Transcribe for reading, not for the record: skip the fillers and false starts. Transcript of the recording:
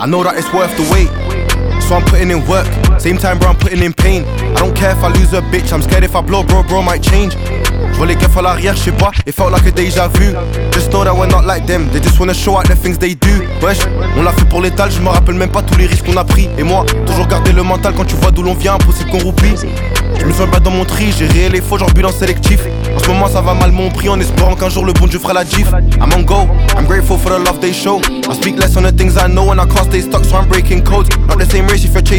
I know that it's worth the wait, so I'm putting in work. Same time bro, I'm putting in pain. I don't care if I lose a bitch, I'm scared if I blow bro might change. J'vois les keufs à l'arrière, j'sais pas, it felt like a déjà vu. Just know that we're not like them, they just wanna show out the things they do. Wesh, on l'a fait pour l'étal, je me rappelle même pas tous les risques qu'on a pris. Et moi, toujours garder le mental quand tu vois d'où l'on vient, impossible qu'on roupille. Je me sens pas dans mon tri, j'ai réel et faux, genre bilan sélectif. En ce moment ça va mal mon prix, en espérant qu'un jour le bon Dieu fera la gif. I'm on go, I'm grateful for the love they show. I speak less on the things I know and I can't stay stuck, so I'm breaking codes. Not the same race if you're chasing